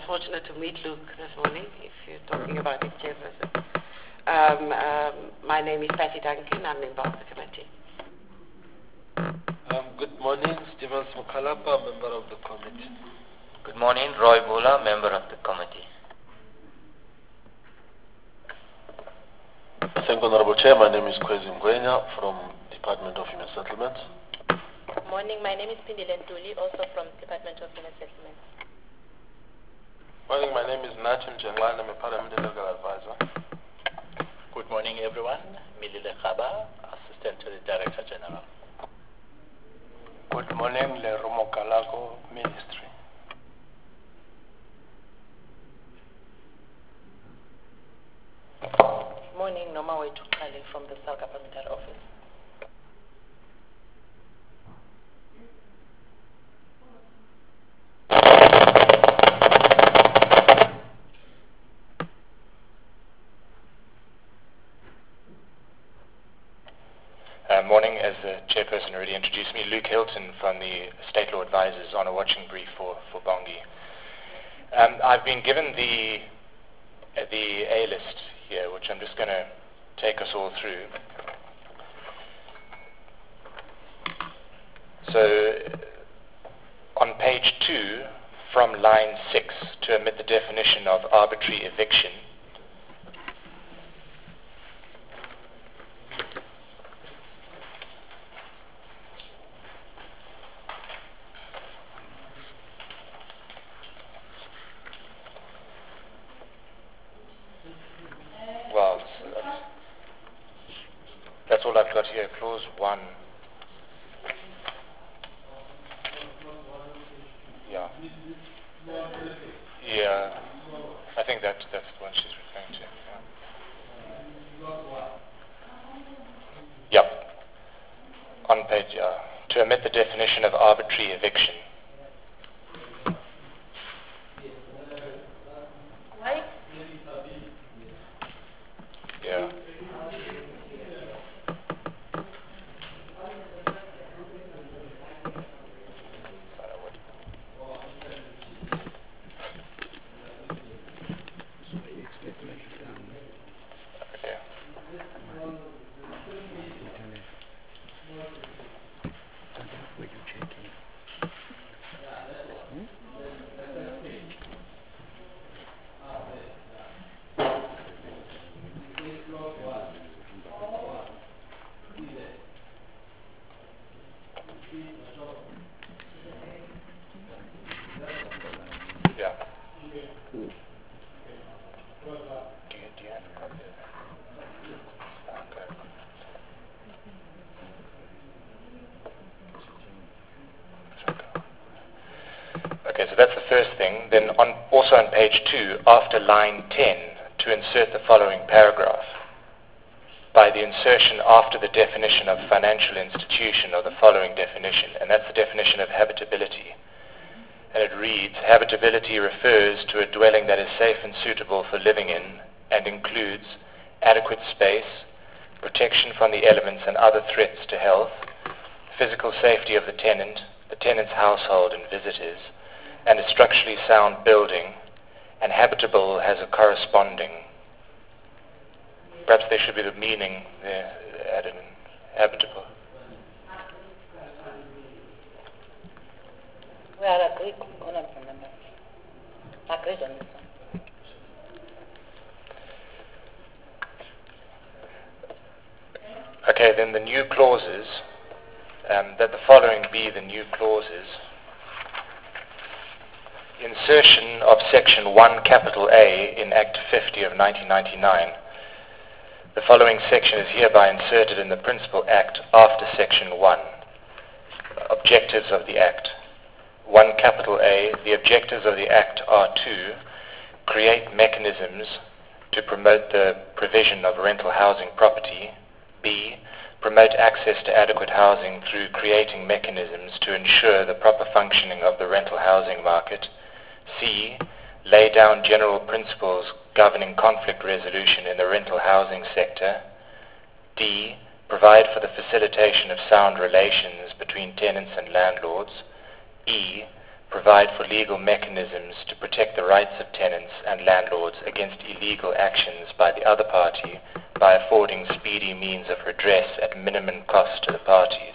fortunate to meet Luke this morning, if you're talking about his chairperson. My name is Patty Duncan. I'm a member of the committee. Good morning, Stephen Smukalapa, member of the committee. Good morning, Roy Bula, member of the committee. Thank you, Honorable Chair. My name is Kwezi Mgwenya from Department of Human Settlements. Good morning. My name is Pindile Ntuli, also from Department of Human Settlements. Morning. My name is Nachim Jenglan. I'm a parliamentary legal advisor. Good morning, everyone. Milile Khaba, Assistant to the Director General. Good morning, Le Romo Kalago, Ministry. Morning, Noma Wetukali from the South Parliamentary Office. Morning, as the chairperson already introduced me, Luke Hilton from the State Law Advisors on a watching brief for Bongi. I've been given the A list here, which I'm just going to take us all through. So, on page 2, from line 6, to omit the definition of arbitrary eviction, well, that's all I've got here, clause 1. Yeah, I think that's the one she's referring to. Yeah. Yep. On page, to omit the definition of arbitrary eviction. Why? Yeah. Okay, so that's the first thing. Then also on page 2, after line 10, to insert the following paragraph. By the insertion after the definition of financial institution of the following definition, and that's the definition of habitability. And it reads, habitability refers to a dwelling that is safe and suitable for living in and includes adequate space, protection from the elements and other threats to health, physical safety of the tenant's household and visitors, and a structurally sound building, and habitable has a corresponding. Perhaps there should be the meaning there added in habitable. We are agreed, Honourable Member. Agreed on this one. Okay, then the new clauses, that the following be the new clauses. Insertion of section 1 capital A in Act 50 of 1999. The following section is hereby inserted in the Principal Act after section 1. Objectives of the Act. 1 capital A, the objectives of the Act are to create mechanisms to promote the provision of rental housing property. B, promote access to adequate housing through creating mechanisms to ensure the proper functioning of the rental housing market. C, lay down general principles governing conflict resolution in the rental housing sector. D, provide for the facilitation of sound relations between tenants and landlords. E, provide for legal mechanisms to protect the rights of tenants and landlords against illegal actions by the other party by affording speedy means of redress at minimum cost to the parties.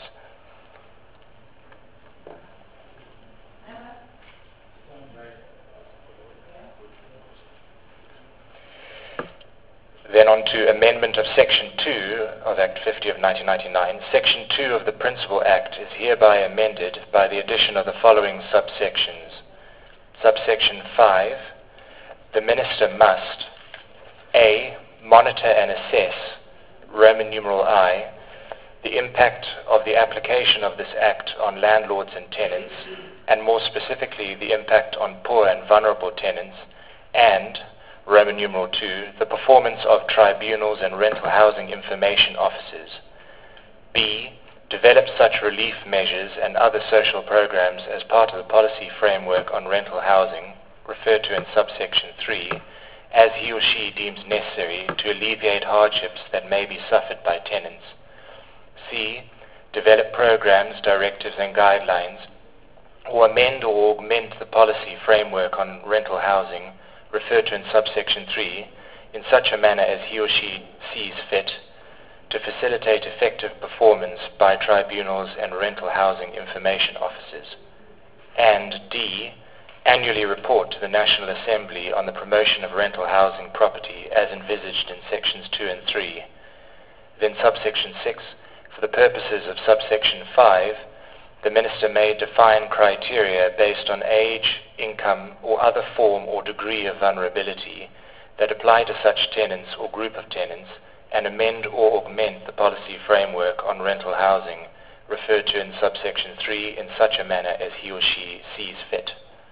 Then on to amendment of Section 2 of Act 50 of 1999. Section 2 of the Principal Act is hereby amended by the addition of the following subsections. Subsection 5, the Minister must A. Monitor and assess, Roman numeral I, the impact of the application of this Act on landlords and tenants, and more specifically the impact on poor and vulnerable tenants, and Roman numeral II, the performance of tribunals and rental housing information officers. B. Develop such relief measures and other social programs as part of the policy framework on rental housing, referred to in subsection 3, as he or she deems necessary to alleviate hardships that may be suffered by tenants. C. Develop programs, directives and guidelines, or amend or augment the policy framework on rental housing, referred to in subsection 3, in such a manner as he or she sees fit, to facilitate effective performance by tribunals and rental housing information officers. And D. Annually report to the National Assembly on the promotion of rental housing property as envisaged in sections 2 and 3. Then subsection 6, for the purposes of subsection 5, the Minister may define criteria based on age, income, or other form or degree of vulnerability that apply to such tenants or group of tenants, and amend or augment the policy framework on rental housing, referred to in subsection 3, in such a manner as he or she sees fit.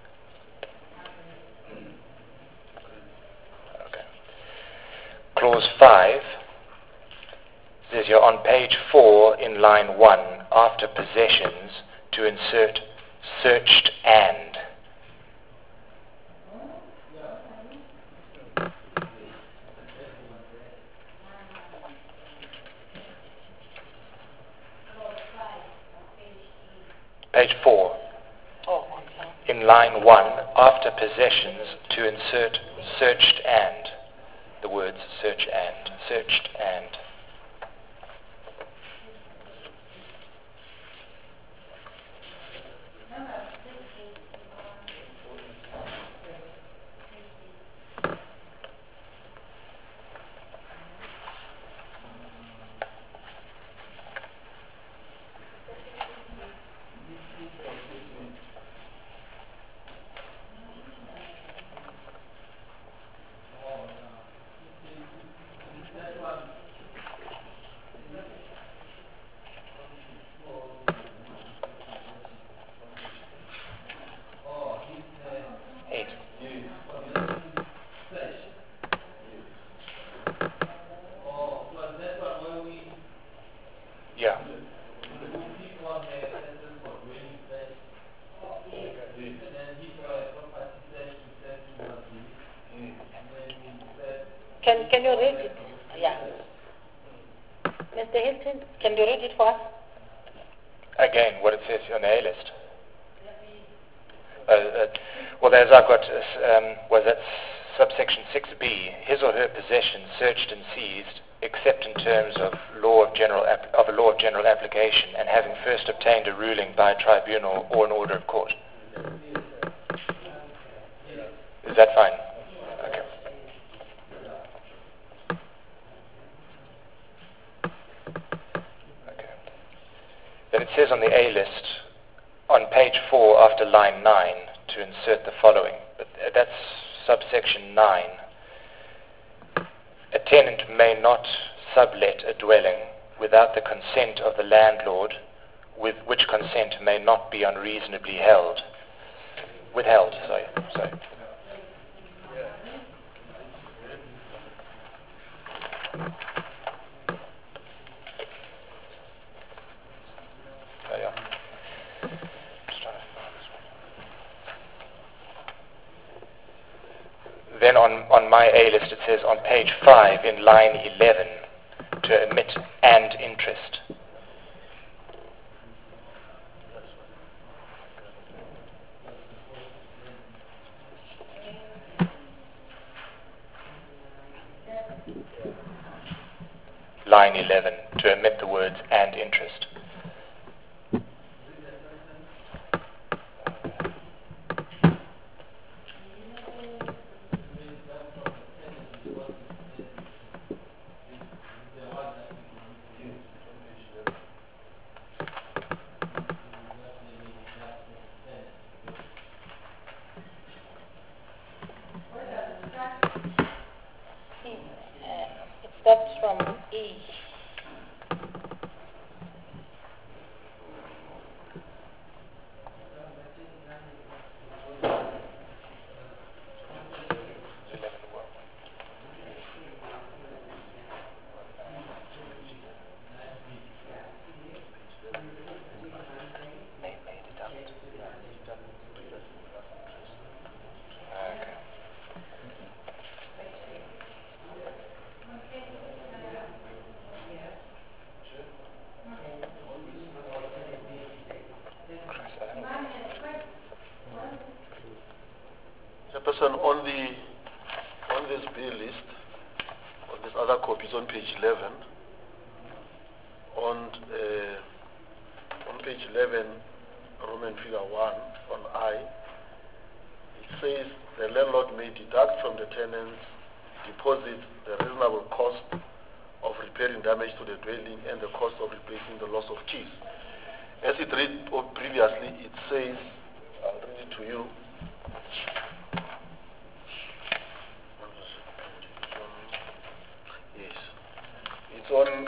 Okay. Clause 5 says here on page 4 in line 1, after possessions, to insert searched and. Page 4. Oh, okay. In line 1, after possessions, to insert searched and. The words search and, searched and. Yeah. Can you read it? Yeah. Mr. Hilton, can you read it for us? Again, what it says on the A list. Well, as I've got, was that subsection 6b, his or her possessions searched and seized, except in terms of a law of general application, and having first obtained a ruling by a tribunal or an order of court. Is that fine? Okay. Okay. Then it says on the A list, on page 4 after line 9, to insert the following. But that's subsection 9. A tenant may not sublet a dwelling without the consent of the landlord, with which consent may not be unreasonably withheld. Sorry. Then on my A list it says on page 5 in line 11 to omit and interest. line 11, to omit the words "and interest." It starts from E. Chairperson, on this bill list, on these other copies on page 11, on page 11, Roman figure 1, on I, it says the landlord may deduct from the tenant's deposit the reasonable cost of repairing damage to the dwelling and the cost of replacing the loss of keys. As it read previously, it says, I'll read it to you. Yes. It's on...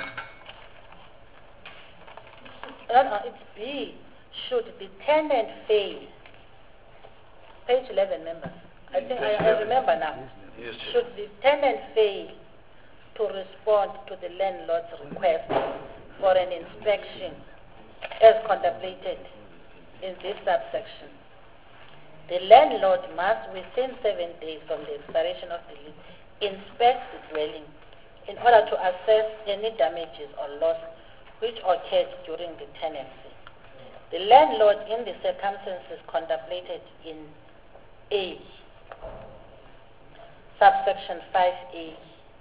It's B. Should the tenant fail? Page 11, members. I think I remember now. Yes, Should the tenant fail to respond to the landlord's request for an inspection as contemplated in this subsection, the landlord must, within 7 days from the expiration of the lease, inspect the dwelling in order to assess any damages or loss which occurred during the tenancy. The landlord, in the circumstances contemplated in A, subsection 5A,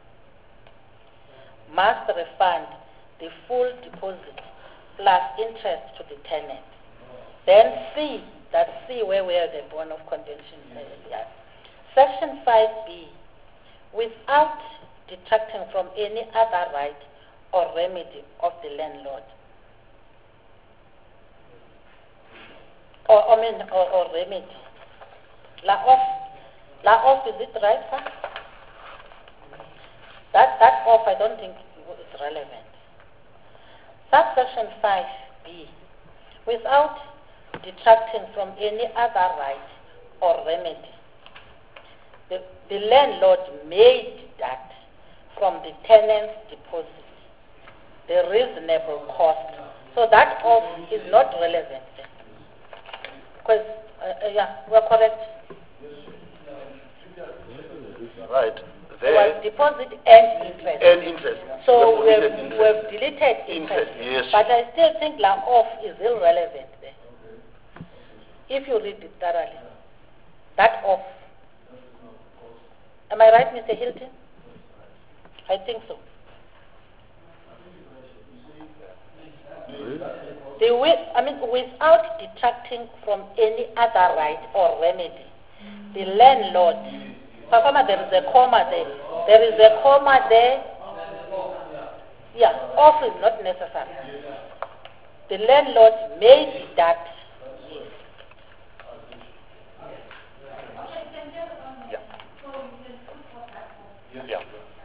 must refund the full deposit plus interest to the tenant. Then C, that's C where we have the bond of contention. Section 5B, without detracting from any other right or remedy of the landlord. Or remedy. La off, is it right, sir? That off, I don't think is relevant. Subsection 5B, without detracting from any other right or remedy, the landlord may deduct from the tenant's deposit the reasonable cost. So that off is not relevant. Because, we're correct. Right. There was deposit and interest. And interest. So we've deleted interest. Yes. But I still think la off is irrelevant there. If you read it thoroughly. That off. Am I right, Mr. Hilton? I think so. Without detracting from any other right or remedy, the landlord, Papa, there is a comma there. There is a comma there. Yeah, off is not necessary. The landlord may deduct. Yeah.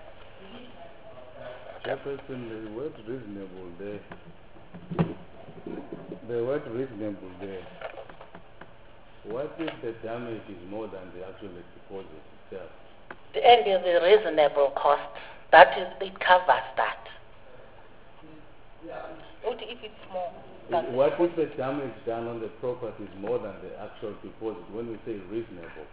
Chairperson, the word reasonable there. The word reasonable there. What if the damage is more than the actual deposit itself? The end is the reasonable cost. That is, it covers that. What if it's more? What if the damage done on the property is more than the actual deposit? When we say reasonable,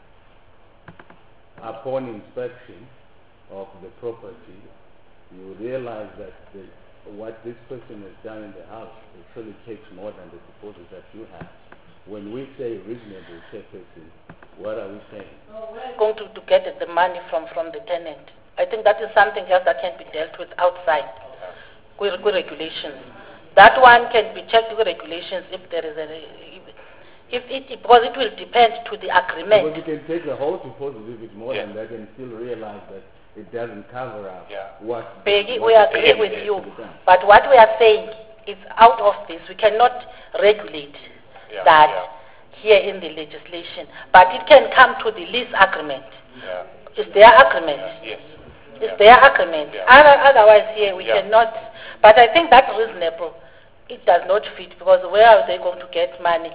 upon inspection of the property, you realize that what this person has done in the house actually takes more than the deposit that you have. When we say reasonable, Chairperson, what are we saying? Going to get the money from the tenant. I think that is something else that can be dealt with outside. with regulations. That one can be checked with regulations if there is because it will depend to the agreement. Because you can take the whole deposit if it's more Yeah. than that and still realize that it doesn't cover up Yeah. what... Peggy, what we the agree payment with has you, to be done. but what we are saying is out of this. We cannot regulate Yeah, that yeah. here in the legislation, but it can come to the lease agreement. Yeah. It's their agreement. Yes. It's Yeah. their agreement. Yeah. Otherwise, here we Yeah. cannot. But I think that's reasonable. It does not fit because where are they going to get money?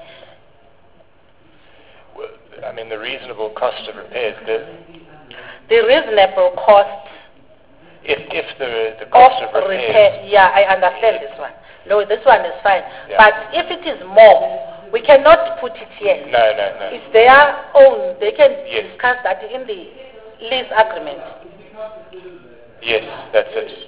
Well, I mean, the reasonable cost of repairs, The reasonable cost if the cost of repairs... repair. Yeah, I understand this one. No, this one is fine. Yeah. But if it is more, we cannot put it here. No. It's their own. They can Yes. discuss that in the lease agreement. Yes, that's it.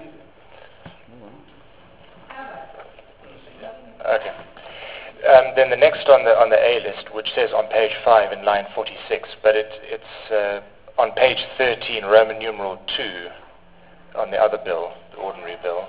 Okay. Then the next on the A list, which says on page 5 in line 46, but it's on page 13, Roman numeral 2, on the other bill, the ordinary bill,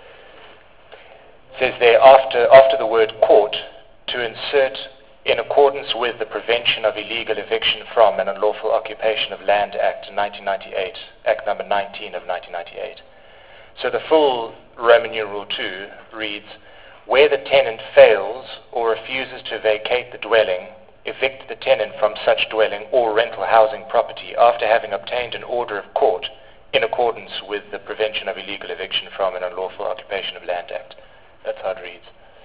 says there after the word court to insert in accordance with the Prevention of Illegal Eviction from and Unlawful Occupation of Land Act 1998, Act number 19 of 1998. So the full Roman numeral 2 reads, where the tenant fails or refuses to vacate the dwelling, evict the tenant from such dwelling or rental housing property after having obtained an order of court in accordance with the Prevention of Illegal Eviction from and Unlawful Occupation of Land Act. That's how it reads.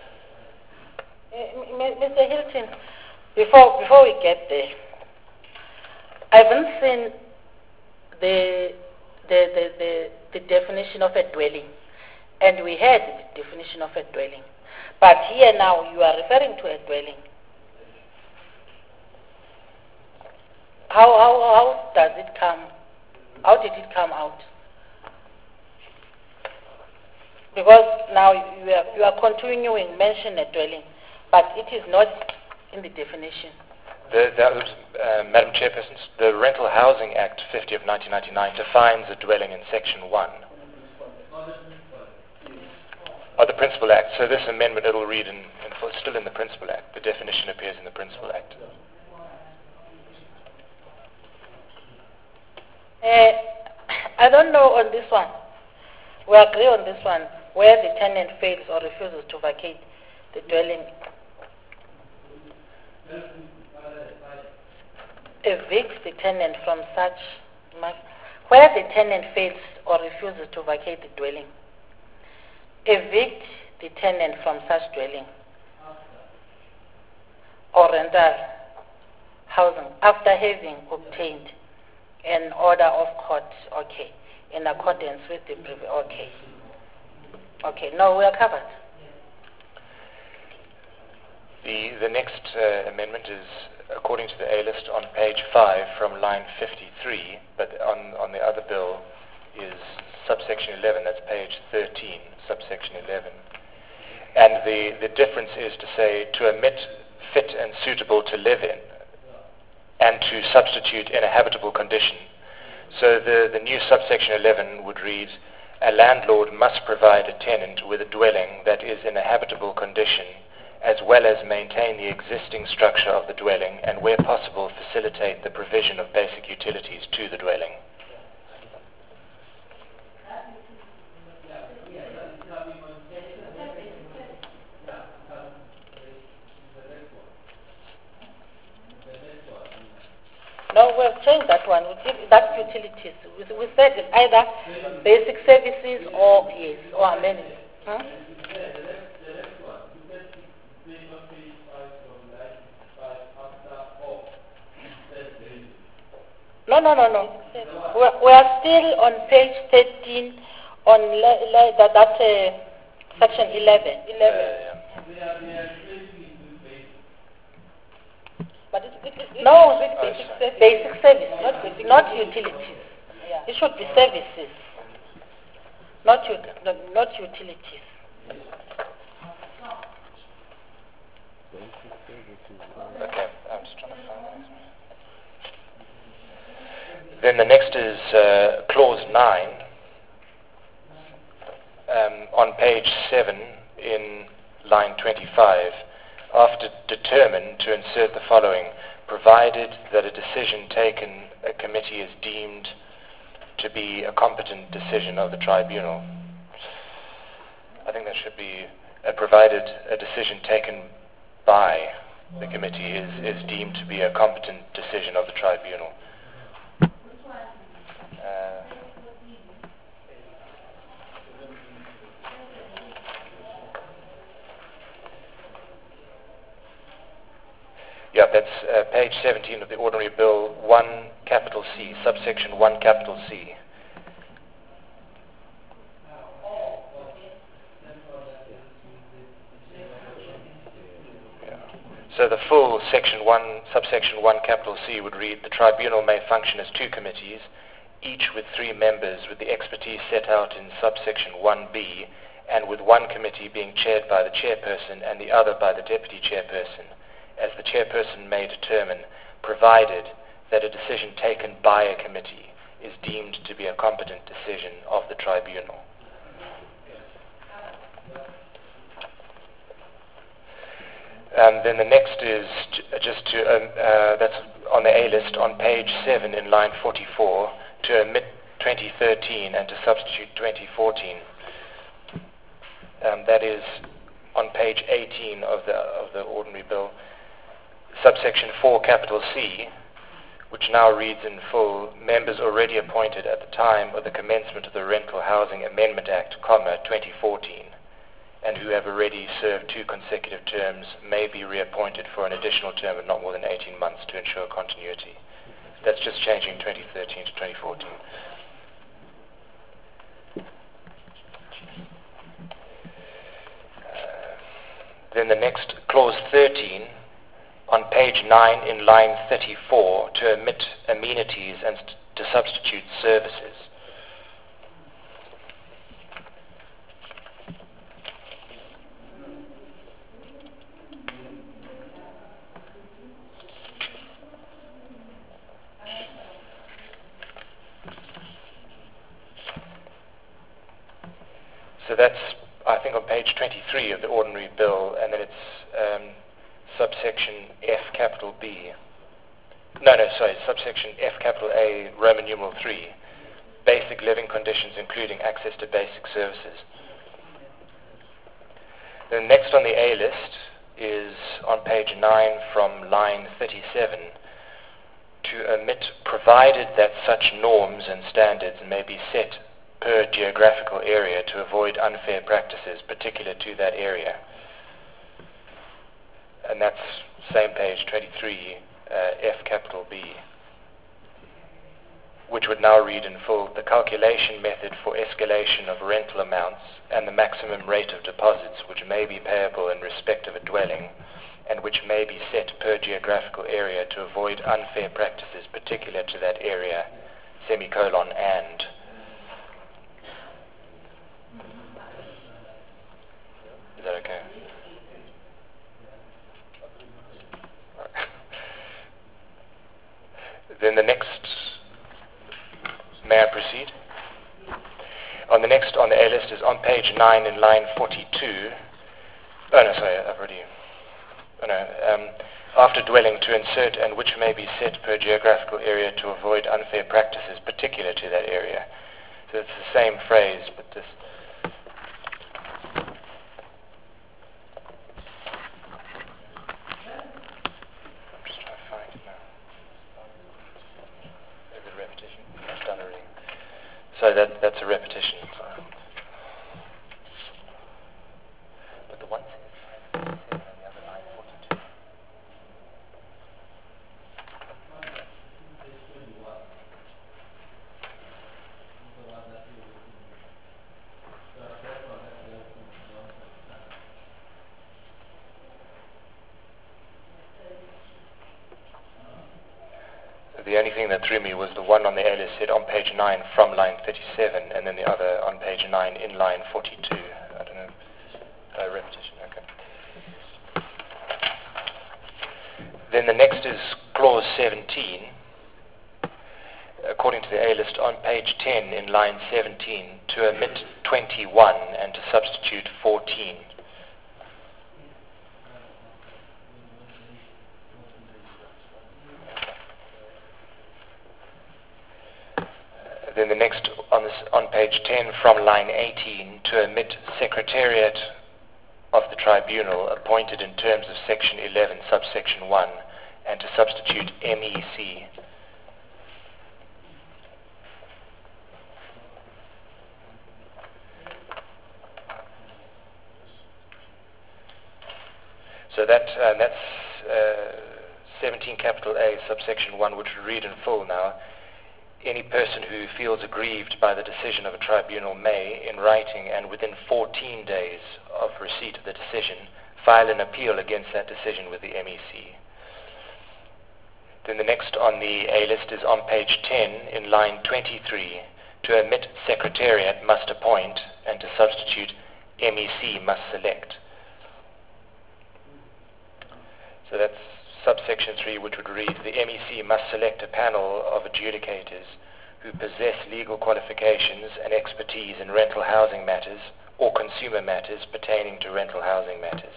Mr. Hilton, before we get there, I haven't seen the definition of a dwelling, and we had the definition of a dwelling. But here now you are referring to a dwelling. How does it come? How did it come out? Because now you are continuing mention a dwelling, but it is not in the definition. Madam Chairperson, the Rental Housing Act 50 of 1999 defines a dwelling in Section 1. Of the Principal Act. So this amendment, it'll read still in the Principal Act. The definition appears in the Principal Act. I don't know on this one. We agree on this one, where the tenant fails or refuses to vacate the dwelling. Evicts the tenant from such... Where the tenant fails or refuses to vacate the dwelling. Evict the tenant from such dwelling or rental housing after having obtained an order of court, okay, in accordance with the previous, okay, no, we are covered. The next amendment is according to the A list on page 5 from line 53, but on the other bill is subsection 11, that's page 13, subsection 11. And the difference is to say to omit fit and suitable to live in and to substitute in a habitable condition. So the new subsection 11 would read, a landlord must provide a tenant with a dwelling that is in a habitable condition as well as maintain the existing structure of the dwelling and where possible facilitate the provision of basic utilities to the dwelling. No, we've changed that one. That's utilities. We said it's either basic services or yes, or amenities. No. We are still on page 13 on section 11. But no, basic service, not utilities. It should be services, not utilities. Okay, I'm just trying to find that. Then the next is clause 9. on page 7 in line 25, after determined to insert the following: provided that a decision taken a committee is deemed to be a competent decision of the tribunal. I think that should be provided a decision taken by the committee is deemed to be a competent decision of the tribunal. Yeah, that's page 17 of the Ordinary Bill 1 capital C, subsection 1 capital C. So the full section 1, subsection 1 capital C would read: the tribunal may function as 2 committees, each with 3 members with the expertise set out in subsection 1B, and with one committee being chaired by the chairperson and the other by the deputy chairperson, as the chairperson may determine, provided that a decision taken by a committee is deemed to be a competent decision of the tribunal. Then the next is that's on the A list on page 7 in line 44, to omit 2013 and to substitute 2014. That is on page 18 of the Ordinary Bill, subsection 4 capital C, which now reads in full: members already appointed at the time of the commencement of the Rental Housing Amendment Act, 2014, and who have already served 2 consecutive terms may be reappointed for an additional term of not more than 18 months to ensure continuity. That's just changing 2013 to 2014. Then the next, clause 13, on page 9 in line 34, to omit amenities and to substitute services. So that's, I think, on page 23 of the Ordinary Bill, and then it's subsection F capital B. Subsection F capital A, Roman numeral 3, basic living conditions including access to basic services. Then next on the A list is on page 9 from line 37, to omit provided that such norms and standards may be set per geographical area to avoid unfair practices particular to that area. And that's same page 23, F capital B, which would now read in full: the calculation method for escalation of rental amounts and the maximum rate of deposits which may be payable in respect of a dwelling and which may be set per geographical area to avoid unfair practices particular to that area, semicolon, and. Is that okay? Then the next, may I proceed? On the next on the A list is on page 9 in line 42. After dwelling, to insert and which may be set per geographical area to avoid unfair practices particular to that area. So it's the same phrase, but this. So that's a repetition. But the one says 7 and the other 942. The only thing that threw me was the one on the A list said on page 9 from line 37, and then the other on page 9 in line 42. I don't know. Repetition, okay. Then the next is clause 17, according to the A list, on page 10 in line 17 to omit 21 and to substitute 14. Then the next on page 10 from line 18 to omit Secretariat of the Tribunal appointed in terms of section 11 subsection 1 and to substitute MEC. So that's 17 capital A subsection 1, which we read in full now. Any person who feels aggrieved by the decision of a tribunal may, in writing and within 14 days of receipt of the decision, file an appeal against that decision with the MEC. Then the next on the A list is on page 10 in line 23 to omit Secretariat must appoint and to substitute MEC must select. So that's subsection 3, which would read, the MEC must select a panel of adjudicators who possess legal qualifications and expertise in rental housing matters or consumer matters pertaining to rental housing matters.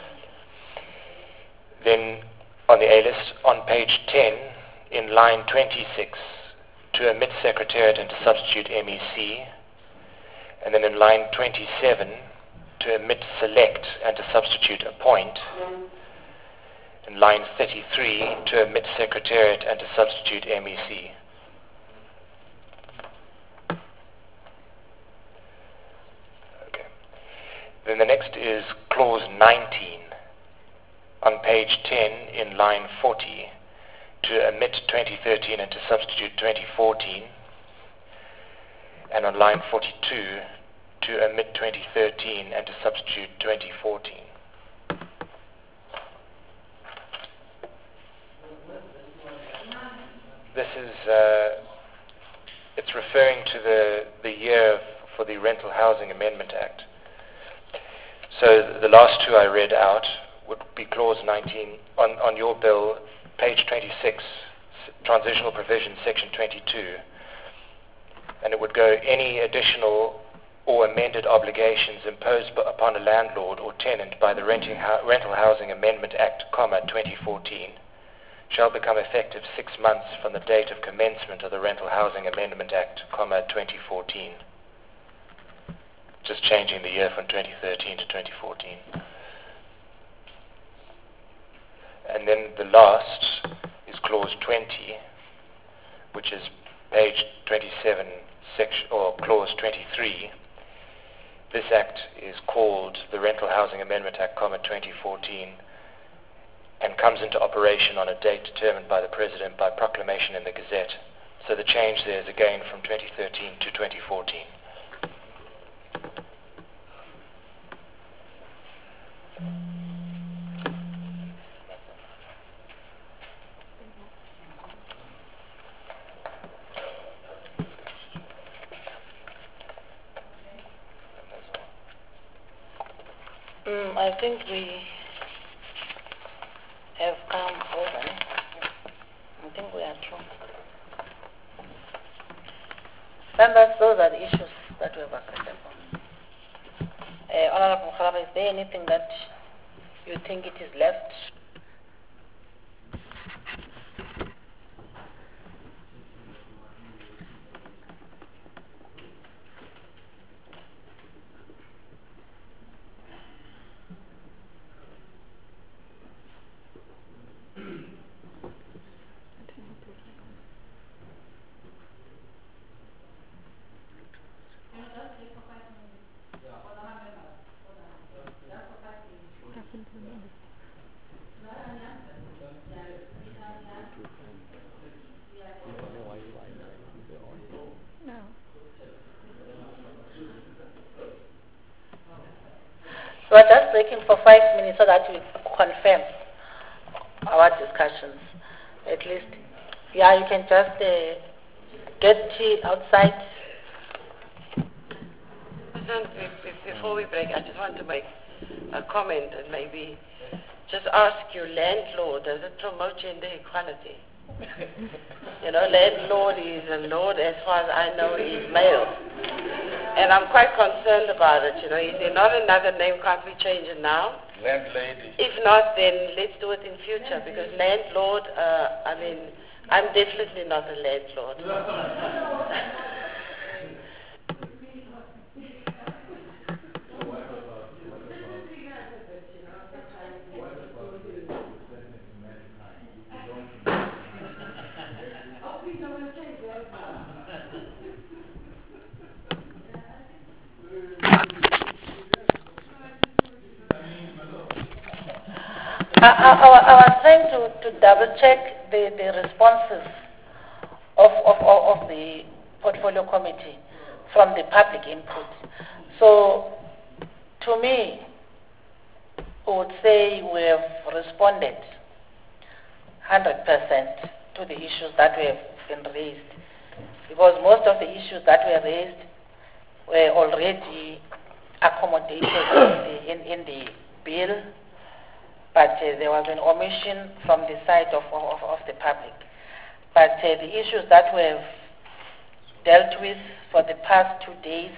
Then on the A list, on page 10, in line 26, to omit Secretariat and to substitute MEC, and then in line 27, to omit select and to substitute appoint, in line 33, to omit Secretariat and to substitute MEC. Okay. Then the next is clause 19 on page 10 in line 40 to omit 2013 and to substitute 2014, and on line 42 to omit 2013 and to substitute 2014. This is, it's referring to the year for the Rental Housing Amendment Act. So the last two I read out would be clause 19 on your bill, page 26, transitional provision, section 22, and it would go, any additional or amended obligations imposed upon a landlord or tenant by the Rental Housing Amendment Act, 2014, shall become effective 6 months from the date of commencement of the Rental Housing Amendment Act, 2014. Just changing the year from 2013 to 2014. And then the last is clause 20, which is page 27, section, or clause 23. This act is called the Rental Housing Amendment Act, 2014, and comes into operation on a date determined by the President by proclamation in the Gazette. So the change there is again from 2013 to 2014. I think we have come over. I think we are through. Members, those are the issues that we have agreed upon. Honorable Mukhalapa, is there anything that you think it is left? So we're just breaking for 5 minutes so that we confirm our discussions. At least, yeah, you can just get tea outside. Before we break, I just want to make a comment and maybe just ask you, landlord, does it promote gender equality? You know, landlord is a lord, as far as I know, is male. And I'm quite concerned about it, you know. Is there not another name? Can't we change it now? Landlady. If not, then let's do it in future, because landlord, I mean, I'm definitely not a landlord. I was trying to double check the responses of the portfolio committee from the public input. So, to me, I would say we have responded 100% to the issues that have been raised, because most of the issues that were raised were already accommodated in the bill, but there was an omission from the side of the public. But the issues that we have dealt with for the past 2 days,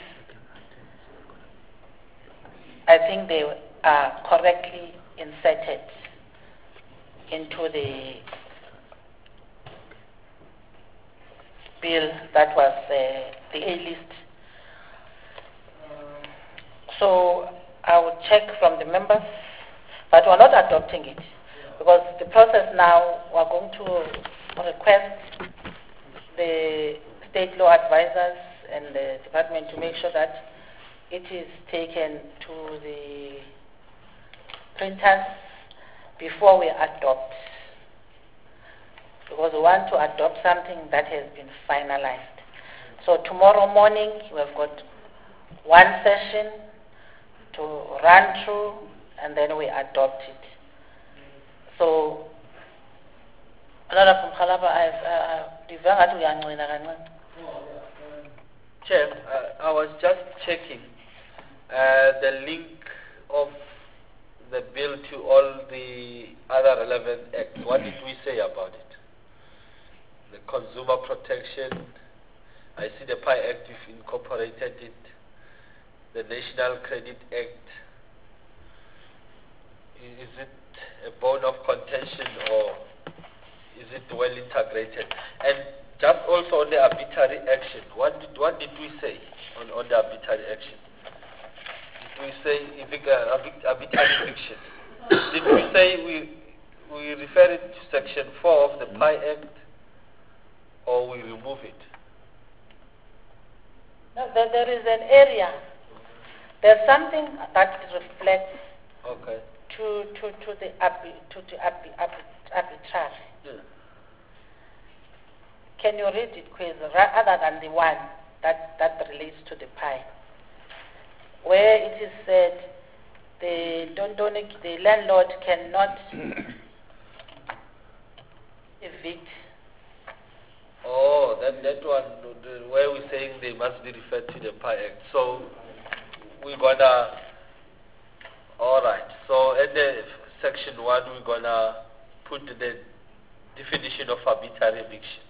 I think they are correctly inserted into the bill that was the A-list. So I will check from the members, but we're not adopting it, because the process now, we're going to request the state law advisors and the department to make sure that it is taken to the printers before we adopt, because we want to adopt something that has been finalized. So tomorrow morning, we've got one session to run through, and then we adopt it. So, Chair, I was just checking the link of the bill to all the other relevant acts. What did we say about it? The Consumer Protection, I see the PI Act, you've incorporated it, the National Credit Act. Is it a bone of contention, or is it well integrated? And just also on the arbitrary action, what did we say on the arbitrary action? Did we say arbitrary eviction? Did we say we refer it to Section 4 of the PI Act, or we remove it? No, there is an area. There's something that reflects to the arbitrary. Yeah. Can you read it, quiz, other than the one that relates to the PI, where it is said the landlord cannot evict. Oh, that one, where we're saying they must be referred to the PI Act. So we're gonna, all right. So at the Section 1, we're gonna put the definition of arbitrary eviction.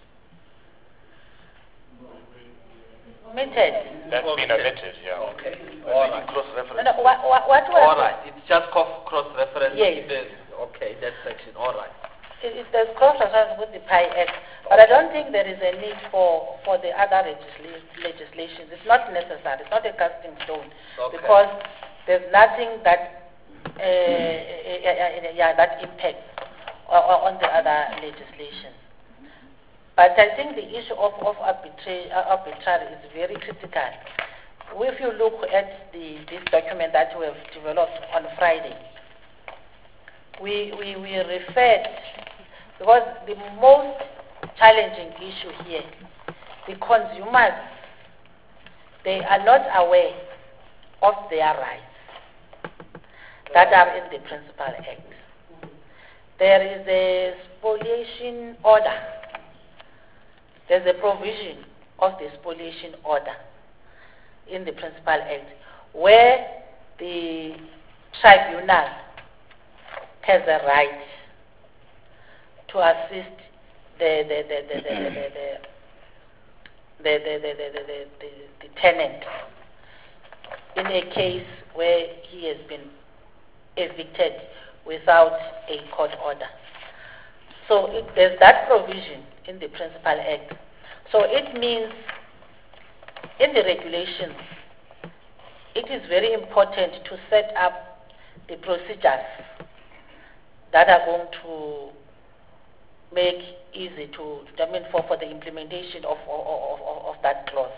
Omitted. That's been omitted, yeah. Okay. All right. Cross-reference. No, what All right. It's just cross-reference. Yes. Okay, that section. All right. There's cross-reference with the PI Act, but I don't think there is a need for the other legislation. It's not necessary. It's not a casting stone, because there's nothing that that impacts on the other legislation. But I think the issue of arbitrary is very critical. If you look at this document that we have developed on Friday, we referred, because the most challenging issue here, the consumers, they are not aware of their rights that are in the Principal Act. There is a spoliation order. There's a provision of the spoliation order in the Principal Act where the tribunal has a right to assist the tenant in a case where he has been evicted without a court order. So there's that provision in the Principal Act. So it means in the regulations, it is very important to set up the procedures that are going to make easy for the implementation of that clause.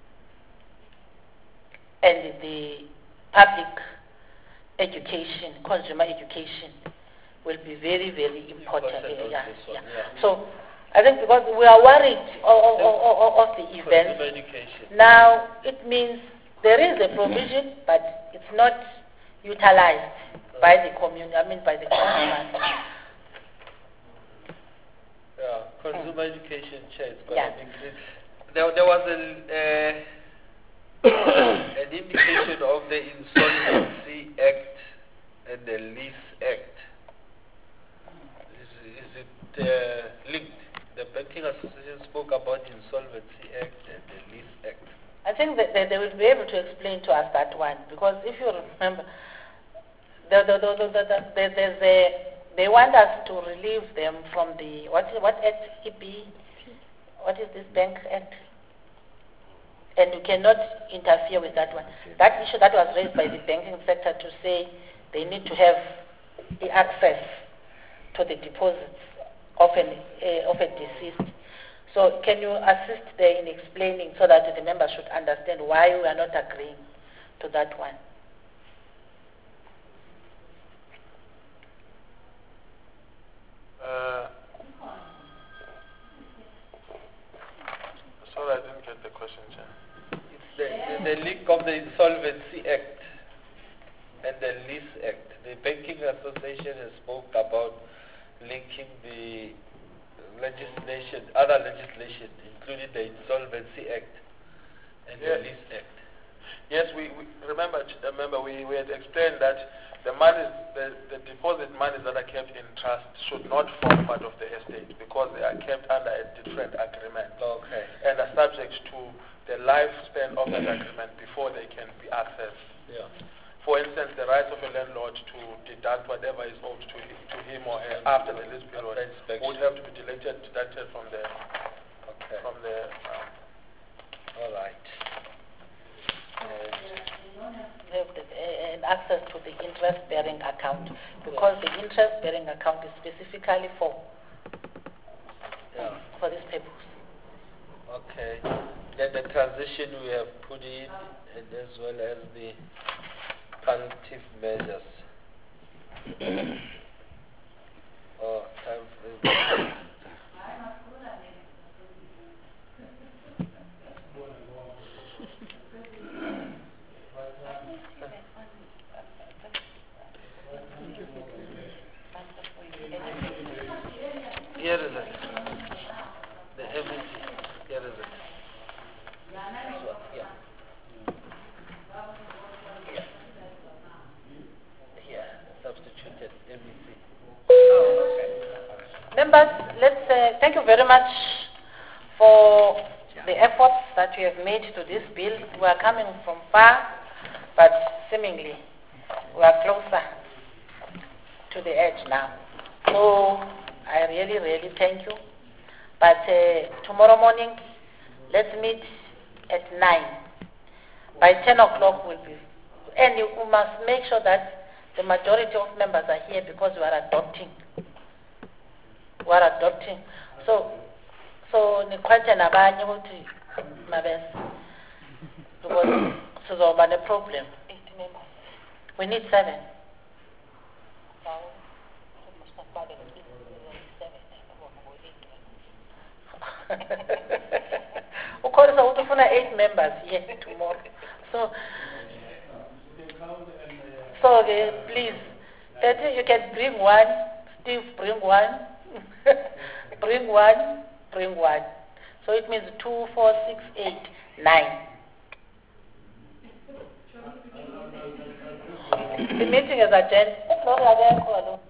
And the public education, consumer education, will be very, very important. So I think because we are worried of the event. Now it means there is a provision, but it's not utilized by the community. By the consumers. Yeah, consumer education chair. There was an indication of the Insolvency Act and the Lease Act. Is it linked? The Banking Association spoke about the Insolvency Act and the Lease Act. I think that they will be able to explain to us that one, because if you remember, they want us to relieve them from the what Act? EP? What is this Bank Act? And you cannot interfere with that one. That issue that was raised by the banking sector to say they need to have the access to the deposits of a deceased. So can you assist there in explaining so that the members should understand why we are not agreeing to that one? Sorry, I didn't get the question, Chair. It's the link of the Insolvency Act and the Lease Act. The Banking Association has spoke about linking the legislation, other legislation, including the Insolvency Act and the Lease Act. Yes, we remember we had explained that the money, the deposit monies that are kept in trust should not form part of the estate because they are kept under a different agreement. Okay. And are subject to the lifespan of that agreement before they can be accessed. Yeah. For instance, the right of a landlord to deduct whatever is owed to him or her after the lease period would have to be deducted from the all right. And access to the interest-bearing account, because the interest-bearing account is specifically for this purpose. Okay. Then the transition we have put in, and as well as the palliative measures. Time. Here is it. The MEC. Here is it. Here, substituted MEC. Members, let's thank you very much for the efforts that you have made to this bill. We are coming from far, but seemingly we are closer to the edge now. So I really, really thank you. But tomorrow morning, let's meet at 9. By 10 o'clock we'll be, and you must make sure that the majority of members are here because we are adopting. We are adopting. So ni kwacha nabanye ukuthi mabese. Because sizoba ne problem. 8 members. We need 7. Of course, I would want 8 members here tomorrow. So please, you can bring one. Steve, bring one. bring one. So it means 2, 4, 6, 8, 9. The meeting is adjourned.